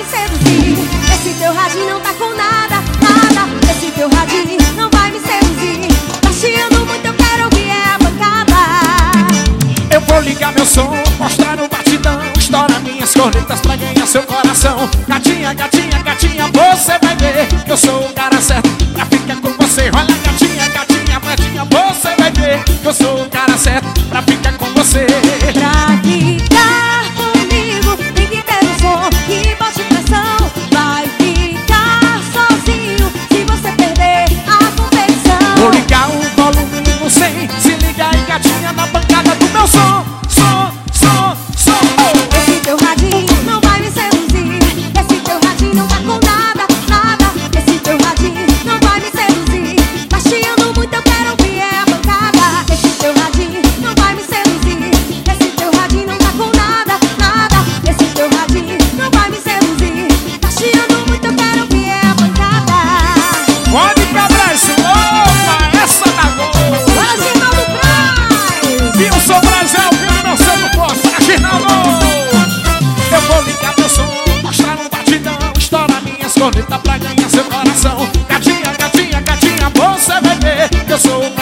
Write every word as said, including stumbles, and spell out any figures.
me seduzir. Esse teu radinho não tá com nada, nada. Esse teu radinho não vai me seduzir. Tá chiando muito, eu quero ouvir é a bancada. Eu vou ligar meu som, mostrar no batidão, estoura minhas cornetas pra ganhar seu coração. Gatinha, gatinha, gatinha, você vai ver que eu sou o cara certo pra ficar com você. Olha, gatinha, gatinha, gatinha, você vai ver que eu sou o cara certo pra ficar com você. Pra ficar comigo tem que ter um som que bote pressão. Vai ficar sozinho se você perder a competição. Vou ligar o volume no cem, se liga aí, gatinha, na bancada do meu som. Som, som, som. Oh. Esse teu radinho não vai me seduzir. Esse teu radinho não tá com nada, nada. Esse teu radinho não vai me seduzir. Tá chiando muito, eu quero ouvir é a bancada. Esse teu radinho não vai me seduzir. Esse teu radinho não tá com nada, nada. Esse teu radinho não vai me seduzir. Tá chiando muito, eu quero ouvir é a bancada. Pode quebrar isso, opa, essa da gol. Brasil do Prime. Wilson Brasil, filho, não sei o posto, Reginaldo. Eu vou ligar meu som, mostrar no batidão, estoura minhas cornetas pra ganhar seu coração. Gatinha, gatinha, gatinha, você vai ver que eu sou o